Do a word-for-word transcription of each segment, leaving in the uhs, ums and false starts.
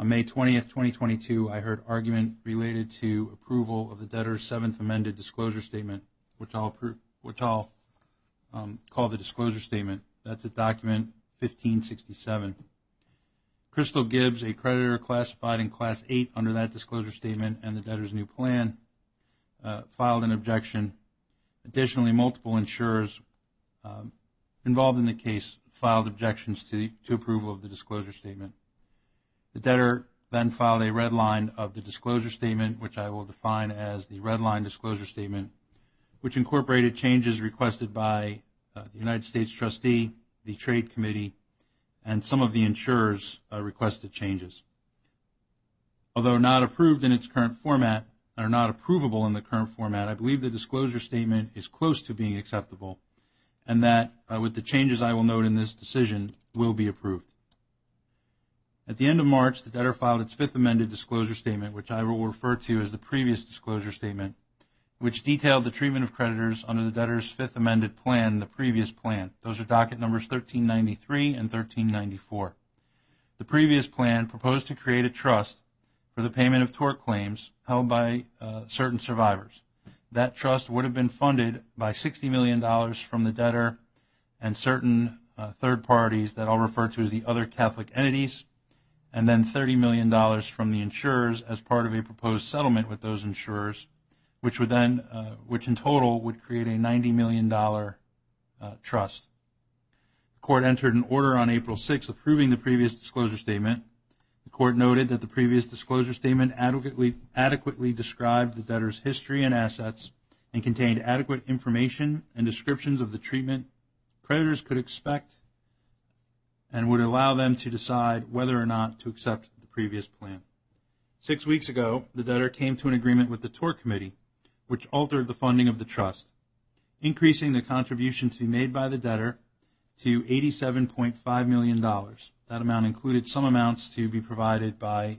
On May twentieth, twenty twenty-two, I heard argument related to approval of the debtor's seventh amended disclosure statement, which I'll, approve, which I'll um, call the disclosure statement. That's at document fifteen sixty-seven. Crystal Gibbs, a creditor classified in Class eight under that disclosure statement and the debtor's new plan, uh, filed an objection. Additionally, multiple insurers uh, involved in the case filed objections to, the, to approval of the disclosure statement. The debtor then filed a red line of the disclosure statement, which I will define as the red line disclosure statement, which incorporated changes requested by uh, the United States trustee, the trade committee, and some of the insurers uh, requested changes. Although not approved in its current format, or not approvable in the current format, I believe the disclosure statement is close to being acceptable, and that uh, with the changes I will note in this decision, will be approved. At the end of March, the debtor filed its fifth amended disclosure statement, which I will refer to as the previous disclosure statement, which detailed the treatment of creditors under the debtor's fifth amended plan, the previous plan. Those are docket numbers thirteen ninety-three and thirteen ninety-four. The previous plan proposed to create a trust for the payment of tort claims held by uh, certain survivors. That trust would have been funded by sixty million dollars from the debtor and certain uh, third parties that I'll refer to as the other Catholic entities, and then thirty million dollars from the insurers as part of a proposed settlement with those insurers, which would then, uh, which in total would create a ninety million dollars uh, trust. The court entered an order on April sixth approving the previous disclosure statement. The court noted that the previous disclosure statement adequately, adequately described the debtor's history and assets and contained adequate information and descriptions of the treatment creditors could expect and would allow them to decide whether or not to accept the previous plan. Six weeks ago, the debtor came to an agreement with the tort committee, which altered the funding of the trust, increasing the contribution to be made by the debtor to eighty-seven point five million dollars. That amount included some amounts to be provided by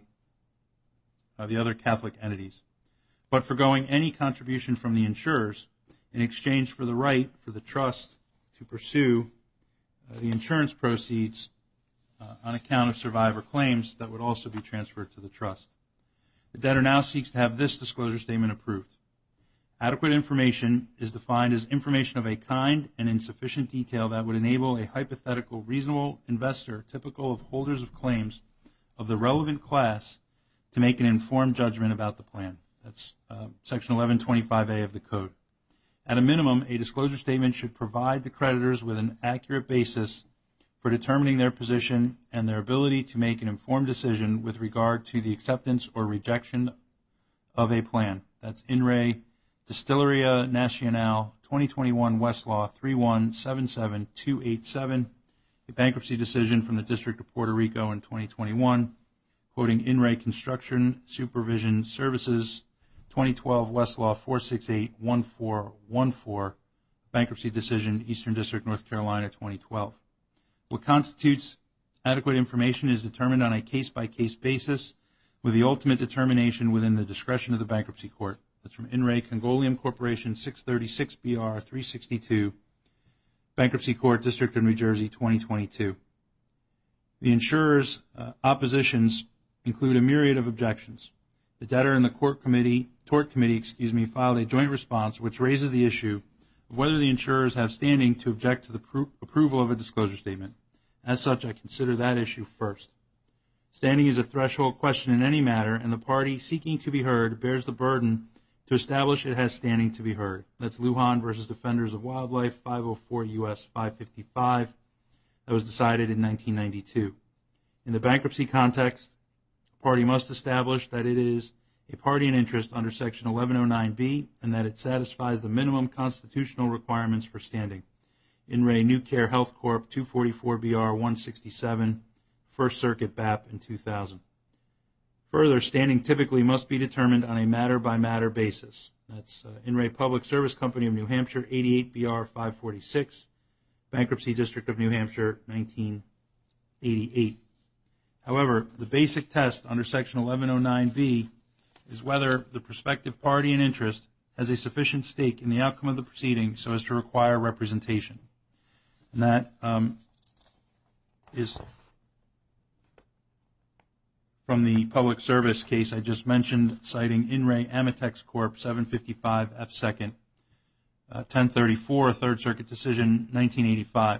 uh, the other Catholic entities, but forgoing any contribution from the insurers in exchange for the right for the trust to pursue uh, the insurance proceeds uh, on account of survivor claims that would also be transferred to the trust. The debtor now seeks to have this disclosure statement approved. Adequate information is defined as information of a kind and in sufficient detail that would enable a hypothetical reasonable investor typical of holders of claims of the relevant class to make an informed judgment about the plan. That's uh, Section eleven twenty-five A of the Code. At a minimum, a disclosure statement should provide the creditors with an accurate basis for determining their position and their ability to make an informed decision with regard to the acceptance or rejection of a plan. That's In Re Distilleria Nacional, twenty twenty-one Westlaw three one seven seven two eight seven, a bankruptcy decision from the District of Puerto Rico in twenty twenty-one, quoting In Re Construction Supervision Services, twenty twelve Westlaw four six eight one four one four, bankruptcy decision, Eastern District, North Carolina, twenty twelve. What constitutes adequate information is determined on a case-by-case basis with the ultimate determination within the discretion of the bankruptcy court. That's from In Re Congolium Corporation, six thirty-six B R three sixty-two, Bankruptcy Court, District of New Jersey, twenty twenty-two. The insurer's uh, oppositions include a myriad of objections. The debtor and the court committee, tort committee, excuse me, filed a joint response which raises the issue of whether the insurers have standing to object to the pro- approval of a disclosure statement. As such, I consider that issue first. Standing is a threshold question in any matter, and the party seeking to be heard bears the burden to establish it has standing to be heard. That's Lujan versus Defenders of Wildlife, five oh four U S five fifty-five. That was decided in nineteen ninety-two. In the bankruptcy context, a party must establish that it is a party in interest under Section eleven oh nine B and that it satisfies the minimum constitutional requirements for standing. In Re New Care Health Corp, two forty-four B R one sixty-seven, First Circuit B A P in two thousand. Further, standing typically must be determined on a matter-by-matter basis. That's uh, In Re Public Service Company of New Hampshire, eighty-eight B R five forty-six, Bankruptcy District of New Hampshire, nineteen eighty-eight. However, the basic test under Section eleven oh nine B is whether the prospective party in interest has a sufficient stake in the outcome of the proceeding so as to require representation. And that um, is from the public service case I just mentioned, citing In Re Amitex Corp, seven fifty-five F second, uh, ten thirty-four, Third Circuit decision, nineteen eighty-five.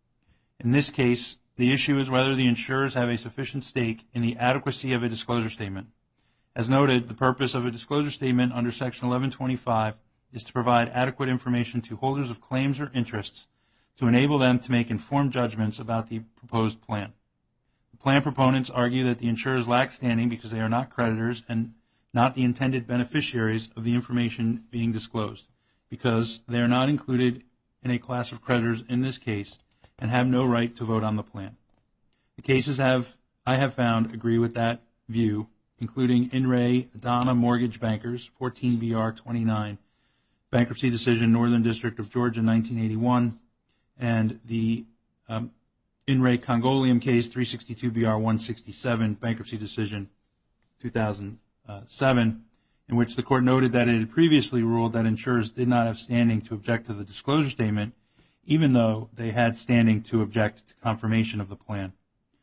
In this case, the issue is whether the insurers have a sufficient stake in the adequacy of a disclosure statement. As noted, the purpose of a disclosure statement under Section eleven twenty-five is to provide adequate information to holders of claims or interests to enable them to make informed judgments about the proposed plan. The plan proponents argue that the insurers lack standing because they are not creditors and not the intended beneficiaries of the information being disclosed, because they are not included in a class of creditors in this case and have no right to vote on the plan. The cases have I have found agree with that view, including In Re Adana Mortgage Bankers, fourteen B R twenty-nine, bankruptcy decision, Northern District of Georgia, nineteen eighty-one, and the um, In Re Congolium case, three sixty-two B R one sixty-seven, bankruptcy decision, two thousand seven, in which the court noted that it had previously ruled that insurers did not have standing to object to the disclosure statement, even though they had standing to object to confirmation of the plan.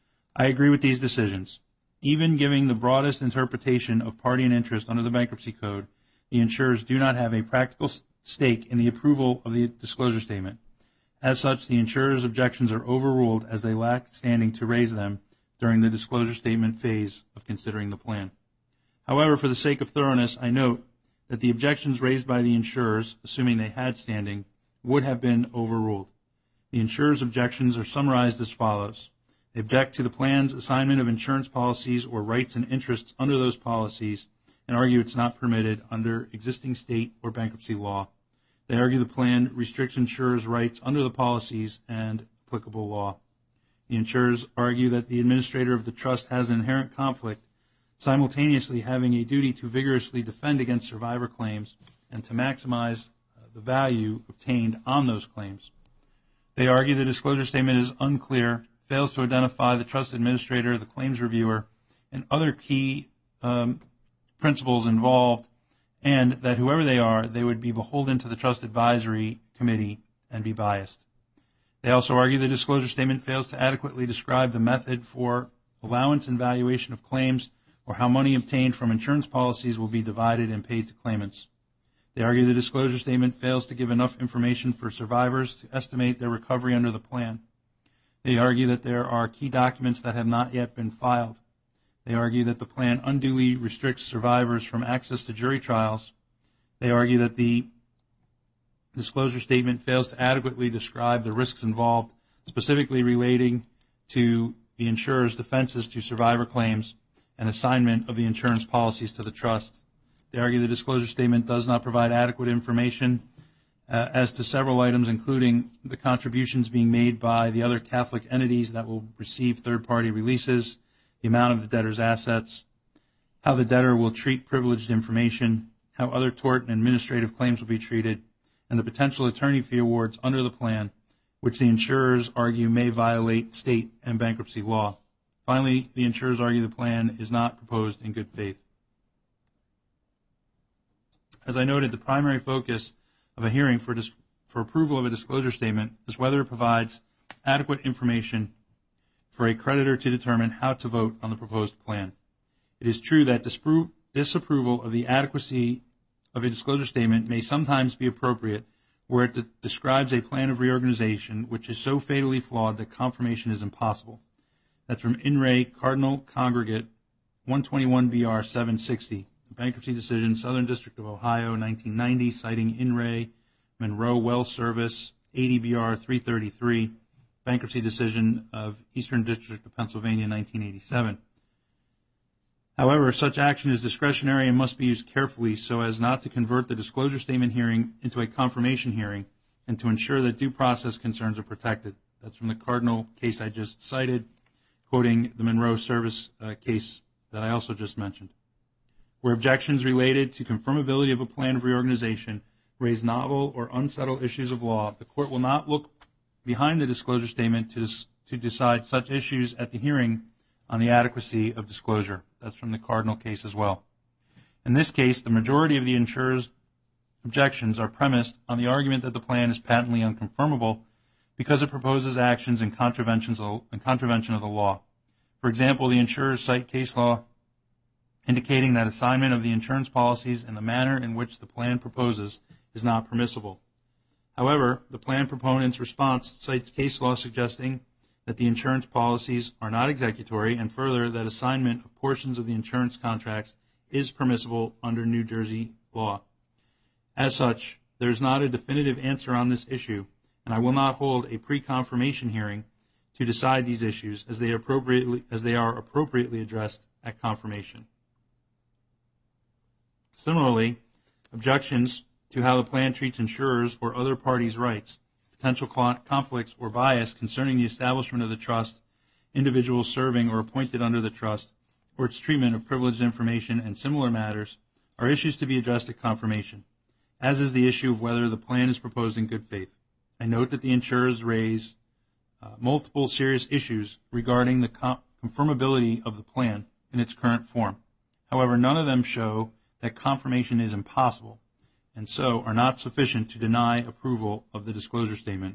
I agree with these decisions. Even giving the broadest interpretation of party and interest under the Bankruptcy Code, the insurers do not have a practical stake in the approval of the disclosure statement. As such, the insurers' objections are overruled as they lack standing to raise them during the disclosure statement phase of considering the plan. However, for the sake of thoroughness, I note that the objections raised by the insurers, assuming they had standing, would have been overruled. The insurers' objections are summarized as follows. They object to the plan's assignment of insurance policies or rights and interests under those policies and argue it's not permitted under existing state or bankruptcy law. They argue the plan restricts insurers' rights under the policies and applicable law. The insurers argue that the administrator of the trust has an inherent conflict, simultaneously having a duty to vigorously defend against survivor claims and to maximize the value obtained on those claims. They argue the disclosure statement is unclear, fails to identify the trust administrator, the claims reviewer, and other key um, principles involved, and that whoever they are, they would be beholden to the Trust Advisory Committee and be biased. They also argue the disclosure statement fails to adequately describe the method for allowance and valuation of claims or how money obtained from insurance policies will be divided and paid to claimants. They argue the disclosure statement fails to give enough information for survivors to estimate their recovery under the plan. They argue that there are key documents that have not yet been filed. They argue that the plan unduly restricts survivors from access to jury trials. They argue that the disclosure statement fails to adequately describe the risks involved, specifically relating to the insurer's defenses to survivor claims and assignment of the insurance policies to the trust. They argue the disclosure statement does not provide adequate information uh, as to several items, including the contributions being made by the other Catholic entities that will receive third-party releases, the amount of the debtor's assets, how the debtor will treat privileged information, how other tort and administrative claims will be treated, and the potential attorney fee awards under the plan, which the insurers argue may violate state and bankruptcy law. Finally, the insurers argue the plan is not proposed in good faith. As I noted, the primary focus of a hearing for, dis- for approval of a disclosure statement is whether it provides adequate information for a creditor to determine how to vote on the proposed plan. It is true that dispro- disapproval of the adequacy of a disclosure statement may sometimes be appropriate where it de- describes a plan of reorganization which is so fatally flawed that confirmation is impossible. That's from In Re Cardinal Congregate, one twenty-one B R seven sixty, bankruptcy decision, Southern District of Ohio, nineteen ninety, citing In Re Monroe Well Service, eighty B R three thirty-three, bankruptcy decision of Eastern District of Pennsylvania, nineteen eighty-seven. However, such action is discretionary and must be used carefully so as not to convert the disclosure statement hearing into a confirmation hearing and to ensure that due process concerns are protected. That's from the Cardinal case I just cited, quoting the Monroe Service uh, case that I also just mentioned. Where objections related to confirmability of a plan of reorganization raise novel or unsettled issues of law, the court will not look behind the disclosure statement to, dis- to decide such issues at the hearing on the adequacy of disclosure. That's from the Cardinal case as well. In this case, the majority of the insurer's objections are premised on the argument that the plan is patently unconfirmable because it proposes actions in contraventions of, in contravention of the law. For example, the insurers cite case law indicating that assignment of the insurance policies in the manner in which the plan proposes is not permissible. However, the plan proponent's response cites case law suggesting that the insurance policies are not executory, and further that assignment of portions of the insurance contracts is permissible under New Jersey law. As such, there is not a definitive answer on this issue, and I will not hold a pre-confirmation hearing to decide these issues as they appropriately as they are appropriately addressed at confirmation. Similarly, objections to how the plan treats insurers or other parties' rights, potential conflicts or bias concerning the establishment of the trust, individuals serving or appointed under the trust, or its treatment of privileged information and similar matters are issues to be addressed at confirmation, as is the issue of whether the plan is proposed in good faith. I note that the insurers raise uh, multiple serious issues regarding the com- confirmability of the plan in its current form. However, none of them show that confirmation is impossible, and so are not sufficient to deny approval of the disclosure statement.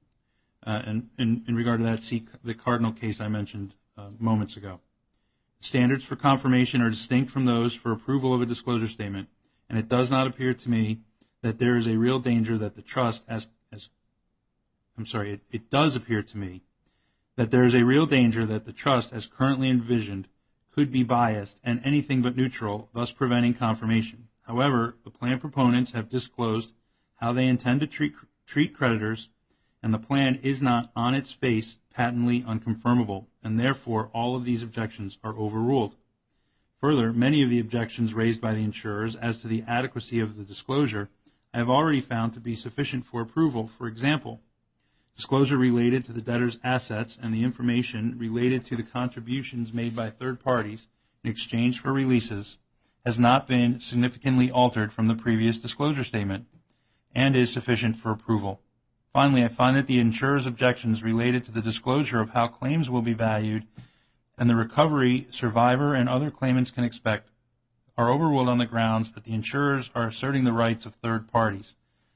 Uh, and in, in regard to that, see the Cardinal case I mentioned uh, moments ago. Standards for confirmation are distinct from those for approval of a disclosure statement, and it does not appear to me that there is a real danger that the trust, as, as I'm sorry, it, it does appear to me that there is a real danger that the trust, as currently envisioned, could be biased and anything but neutral, thus preventing confirmation. However, the plan proponents have disclosed how they intend to treat, treat creditors, and the plan is not on its face patently unconfirmable, and therefore all of these objections are overruled. Further, many of the objections raised by the insurers as to the adequacy of the disclosure I have already found to be sufficient for approval. For example, disclosure related to the debtor's assets and the information related to the contributions made by third parties in exchange for releases has not been significantly altered from the previous disclosure statement and is sufficient for approval. Finally, I find that the insurer's objections related to the disclosure of how claims will be valued and the recovery survivor and other claimants can expect are overruled on the grounds that the insurers are asserting the rights of third parties,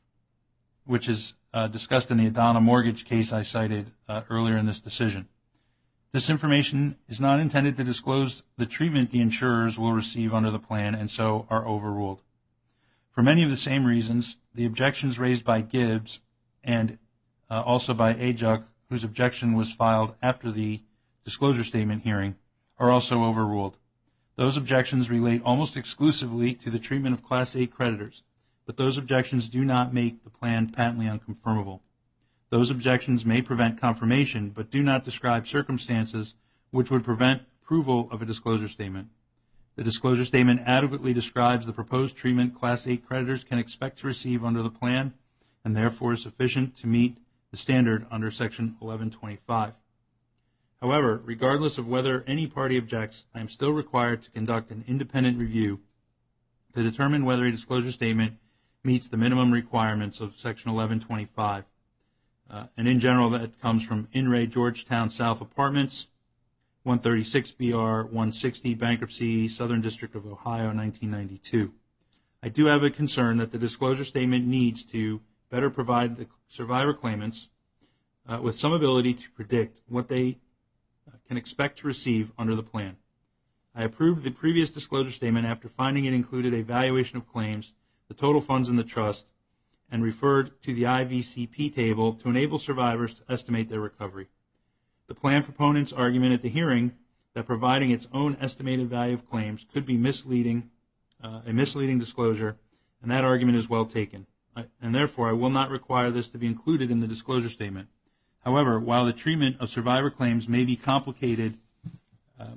which is uh, discussed in the Adana mortgage case I cited uh, earlier in this decision. This information is not intended to disclose the treatment the insurers will receive under the plan, and so are overruled. For many of the same reasons, the objections raised by Gibbs and uh, also by A J U C, whose objection was filed after the disclosure statement hearing, are also overruled. Those objections relate almost exclusively to the treatment of Class eight creditors, but those objections do not make the plan patently unconfirmable. Those objections may prevent confirmation, but do not describe circumstances which would prevent approval of a disclosure statement. The disclosure statement adequately describes the proposed treatment Class eight creditors can expect to receive under the plan, and therefore is sufficient to meet the standard under Section eleven twenty-five. However, regardless of whether any party objects, I am still required to conduct an independent review to determine whether a disclosure statement meets the minimum requirements of Section eleven twenty-five. Uh, and in general, that comes from In re Georgetown South Apartments, one thirty-six B R one sixty, Bankruptcy, Southern District of Ohio, nineteen ninety-two. I do have a concern that the disclosure statement needs to better provide the survivor claimants uh, with some ability to predict what they can expect to receive under the plan. I approved the previous disclosure statement after finding it included a valuation of claims, the total funds in the trust, and referred to the I V C P table to enable survivors to estimate their recovery. The plan proponent's argument at the hearing that providing its own estimated value of claims could be misleading, uh, a misleading disclosure, and that argument is well taken. I, and therefore, I will not require this to be included in the disclosure statement. However, while the treatment of survivor claims may be complicated, uh,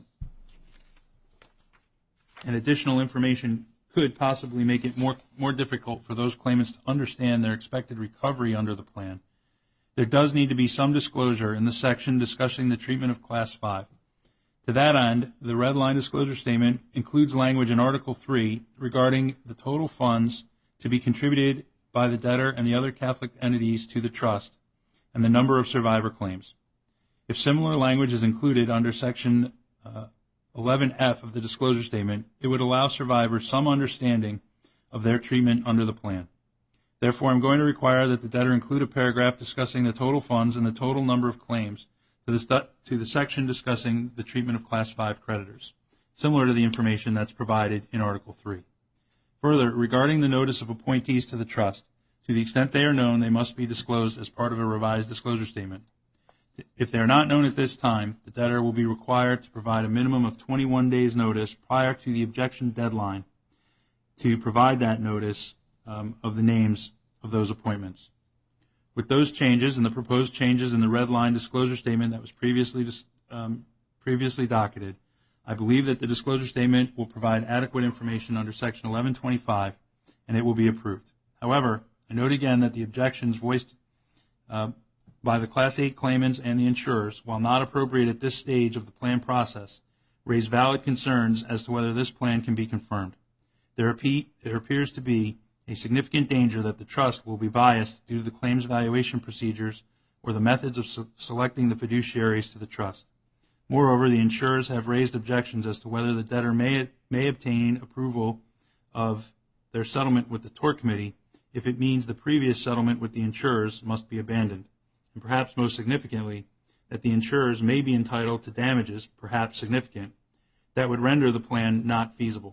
and additional information could possibly make it more, more difficult for those claimants to understand their expected recovery under the plan, there does need to be some disclosure in the section discussing the treatment of Class five. To that end, the red line disclosure statement includes language in Article three regarding the total funds to be contributed by the debtor and the other Catholic entities to the trust, and the number of survivor claims. If similar language is included under Section uh, eleven F of the disclosure statement, it would allow survivors some understanding of their treatment under the plan. Therefore, I'm going to require that the debtor include a paragraph discussing the total funds and the total number of claims to the, stu- to the section discussing the treatment of Class five creditors. similar to the information that's provided in Article three. Further, regarding the notice of appointees to the trust, to the extent they are known, they must be disclosed as part of a revised disclosure statement. If they are not known at this time, the debtor will be required to provide a minimum of twenty-one days notice prior to the objection deadline to provide that notice um, of the names of those appointments. With those changes and the proposed changes in the red line disclosure statement that was previously um, previously docketed, I believe that the disclosure statement will provide adequate information under Section eleven twenty-five, and it will be approved. However, I note again that the objections voiced uh, by the Class eight claimants and the insurers, while not appropriate at this stage of the plan process, raise valid concerns as to whether this plan can be confirmed. There, there appears to be a significant danger that the trust will be biased due to the claims evaluation procedures or the methods of se- selecting the fiduciaries to the trust. Moreover, the insurers have raised objections as to whether the debtor may, may obtain approval of their settlement with the tort committee if it means the previous settlement with the insurers must be abandoned. And perhaps most significantly, that the insurers may be entitled to damages, perhaps significant, that would render the plan not feasible.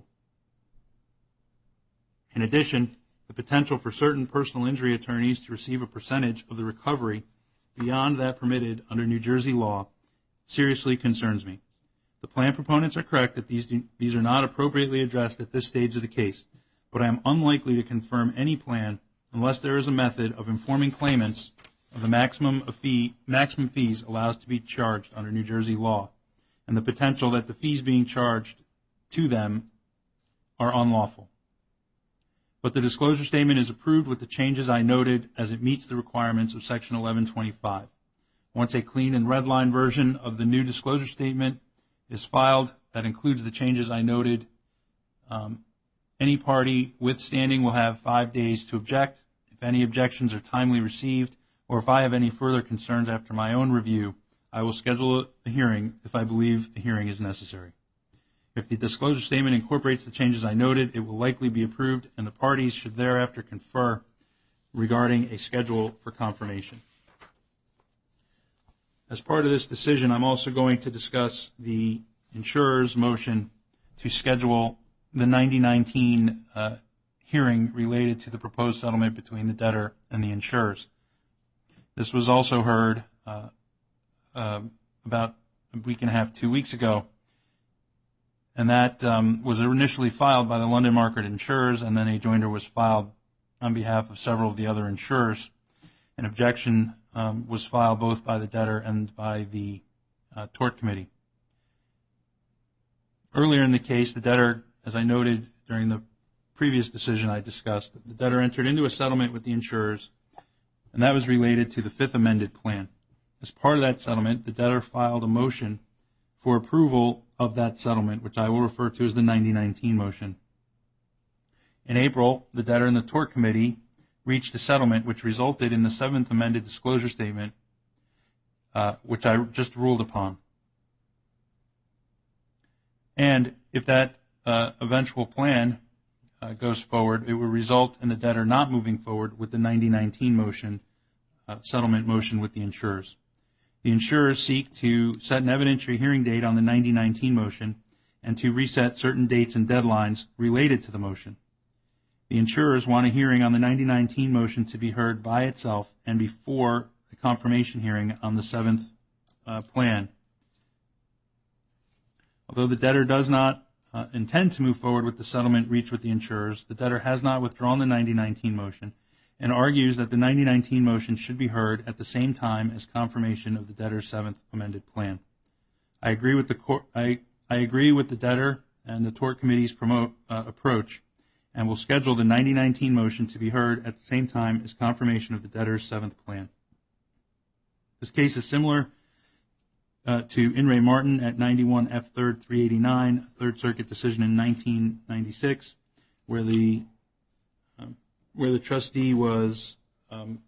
In addition, the potential for certain personal injury attorneys to receive a percentage of the recovery beyond that permitted under New Jersey law seriously concerns me. The plan proponents are correct that these, do, these are not appropriately addressed at this stage of the case, but I am unlikely to confirm any plan unless there is a method of informing claimants of the maximum, of fee, maximum fees allowed to be charged under New Jersey law, and the potential that the fees being charged to them are unlawful. But the disclosure statement is approved with the changes I noted as it meets the requirements of Section eleven twenty-five. Once a clean and red line version of the new disclosure statement is filed that includes the changes I noted, um, any party with standing will have five days to object. If any objections are timely received, or if I have any further concerns after my own review, I will schedule a hearing if I believe a hearing is necessary. If the disclosure statement incorporates the changes I noted, it will likely be approved, and the parties should thereafter confer regarding a schedule for confirmation. As part of this decision, I'm also going to discuss the insurer's motion to schedule the ninety nineteen uh, hearing related to the proposed settlement between the debtor and the insurers. This was also heard uh, uh, about a week and a half, two weeks ago, and that um, was initially filed by the London Market Insurers, and then a joinder was filed on behalf of several of the other insurers. An objection um, was filed both by the debtor and by the uh, tort committee. Earlier in the case, the debtor, as I noted during the previous decision I discussed, the debtor entered into a settlement with the insurers, and that was related to the fifth amended plan. As part of that settlement, the debtor filed a motion for approval of that settlement, which I will refer to as the ninety nineteen motion. In April, the debtor and the tort committee reached a settlement which resulted in the seventh amended disclosure statement, uh, which I just ruled upon. And if that uh, eventual plan uh, goes forward, it will result in the debtor not moving forward with the ninety nineteen motion, uh, settlement motion with the insurers. The insurers seek to set an evidentiary hearing date on the ninety nineteen motion and to reset certain dates and deadlines related to the motion. The insurers want a hearing on the ninety nineteen motion to be heard by itself and before the confirmation hearing on the seventh uh, plan. Although the debtor does not uh, intend to move forward with the settlement reached with the insurers, the debtor has not withdrawn the ninety nineteen motion and argues that the ninety nineteen motion should be heard at the same time as confirmation of the debtor's seventh amended plan. I agree with the court, I, I agree with the debtor and the tort committee's promote, uh, approach, and will schedule the ninety nineteen motion to be heard at the same time as confirmation of the debtor's seventh plan. This case is similar uh, to In re Martin at ninety-one F third three eighty-nine, Third Circuit decision in nineteen ninety-six, where the um, where the trustee was um,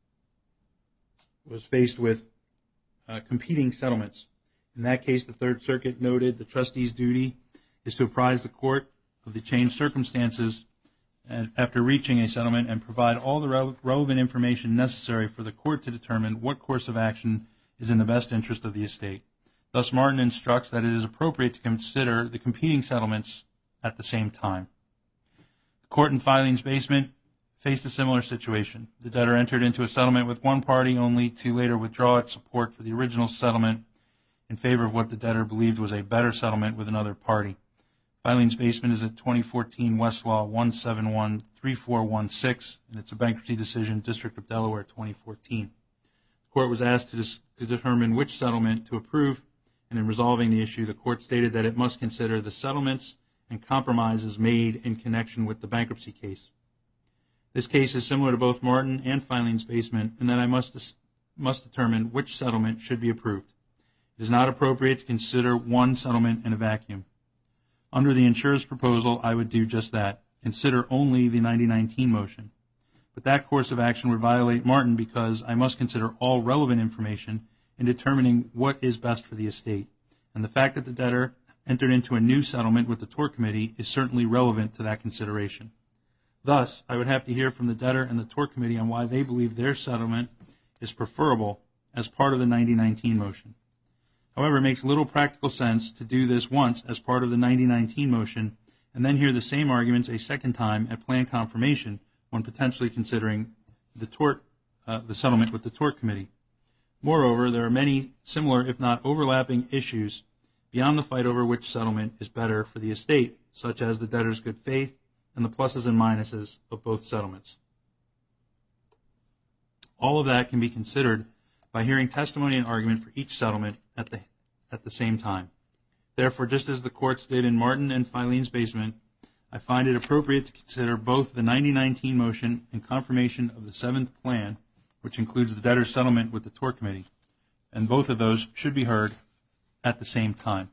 was faced with uh, competing settlements. In that case, the Third Circuit noted the trustee's duty is to apprise the court of the changed circumstances and after reaching a settlement and provide all the re- relevant information necessary for the court to determine what course of action is in the best interest of the estate. Thus, Martin instructs that it is appropriate to consider the competing settlements at the same time. The court in Filene's Basement faced a similar situation. The debtor entered into a settlement with one party only to later withdraw its support for the original settlement in favor of what the debtor believed was a better settlement with another party. Filene's Basement is at twenty fourteen Westlaw one seven one three four one six, and it's a bankruptcy decision, District of Delaware, twenty fourteen. The court was asked to, dis- to determine which settlement to approve, and in resolving the issue, the court stated that it must consider the settlements and compromises made in connection with the bankruptcy case. This case is similar to both Martin and Filene's Basement, in that I must, dis- must determine which settlement should be approved. It is not appropriate to consider one settlement in a vacuum. Under the insurer's proposal, I would do just that, consider only the ninety nineteen motion. But that course of action would violate Martin because I must consider all relevant information in determining what is best for the estate. And the fact that the debtor entered into a new settlement with the tort committee is certainly relevant to that consideration. Thus, I would have to hear from the debtor and the tort committee on why they believe their settlement is preferable as part of the ninety nineteen motion. However, it makes little practical sense to do this once as part of the ninety nineteen motion and then hear the same arguments a second time at plan confirmation when potentially considering the tort, uh, the settlement with the tort committee. Moreover, there are many similar, if not overlapping, issues beyond the fight over which settlement is better for the estate, such as the debtor's good faith and the pluses and minuses of both settlements. All of that can be considered by hearing testimony and argument for each settlement at the at the same time. Therefore, just as the courts did in Martin and Filene's Basement, I find it appropriate to consider both the ninety nineteen motion and confirmation of the seventh plan, which includes the debtor's settlement with the tort committee, and both of those should be heard at the same time.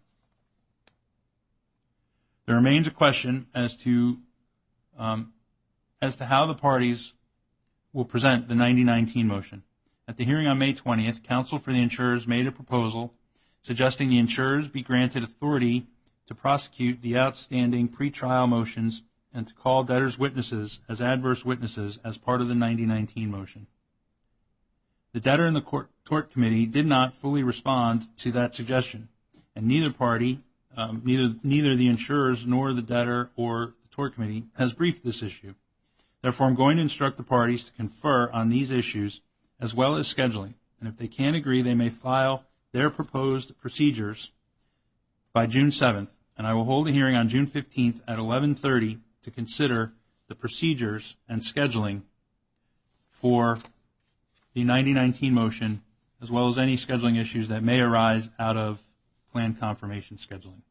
There remains a question as to um, as to how the parties will present the ninety nineteen motion. At the hearing on May twentieth, counsel for the insurers made a proposal suggesting the insurers be granted authority to prosecute the outstanding pretrial motions and to call debtors' witnesses as adverse witnesses as part of the ninety nineteen motion. The debtor and the court, tort committee did not fully respond to that suggestion, and neither party, um, neither neither the insurers nor the debtor or the tort committee, has briefed this issue. Therefore, I'm going to instruct the parties to confer on these issues as well as scheduling, and if they can't agree, they may file their proposed procedures by June seventh, and I will hold a hearing on June fifteenth at eleven thirty to consider the procedures and scheduling for the ninety nineteen motion, as well as any scheduling issues that may arise out of plan confirmation scheduling.